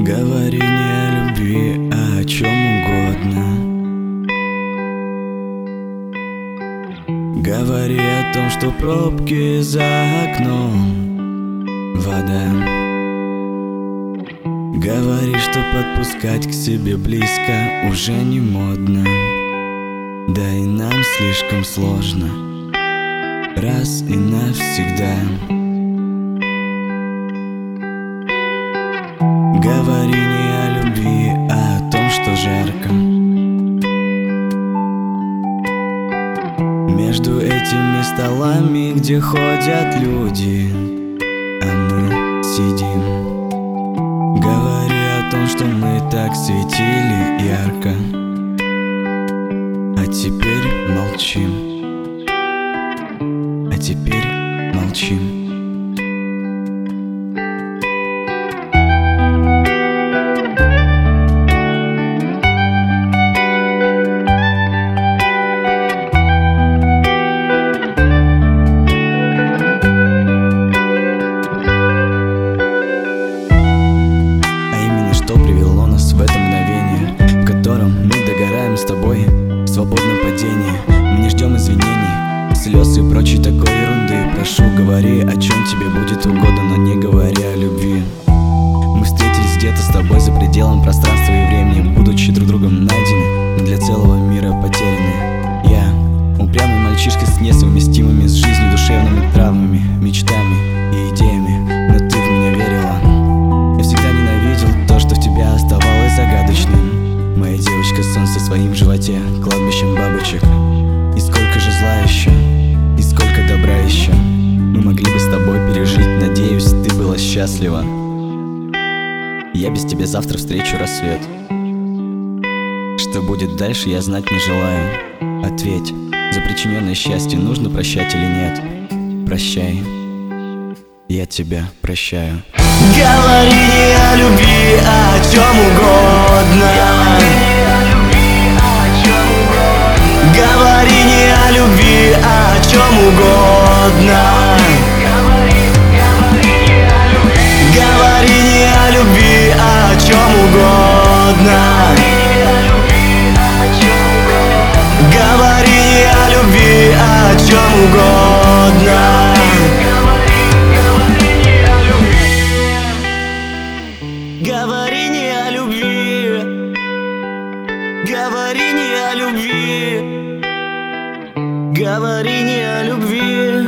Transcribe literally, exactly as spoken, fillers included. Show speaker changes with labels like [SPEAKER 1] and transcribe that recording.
[SPEAKER 1] Говори не о любви, а о чем угодно. Говори о том, что пробки за окном, вода. Говори, что подпускать к себе близко уже не модно. Да и нам слишком сложно раз и навсегда. Говори не о любви, а о том, что жарко. Между этими столами, где ходят люди, а мы сидим. Говори о том, что мы так светили ярко, а теперь молчим. А теперь молчим. Что привело нас в это мгновение, в котором мы догораем с тобой в свободном падении. Мы не ждем извинений, слез и прочей такой ерунды. Прошу, говори, о чем тебе будет угодно, но не говори о любви. Мы встретились где-то с тобой за пределом пространства и времени, будучи друг другом найдены, но для целого мира потеряны. Я упрямый мальчишка с несовместимыми с жизнью душевными травмами, мечтами и идеями, но ты в меня верила. Я всегда ненавидел то, что в тебя оставалось загадочным. Моя девочка, солнце в своим животе, кладбищем бабочек. И сколько же зла еще, и сколько добра еще мы могли бы с тобой пережить. Надеюсь, ты была счастлива. Я без тебя завтра встречу рассвет. Что будет дальше, я знать не желаю. Ответь, за причиненное счастье нужно прощать или нет? Прощай, я тебя прощаю.
[SPEAKER 2] Говори не о любви, а о чем угодно. Говори не о любви, а о чем угодно. Говори не о любви, а о чем угодно. Говори не о любви, а о чем угодно. Говори не о любви. Говори не о любви. Говори не о любви.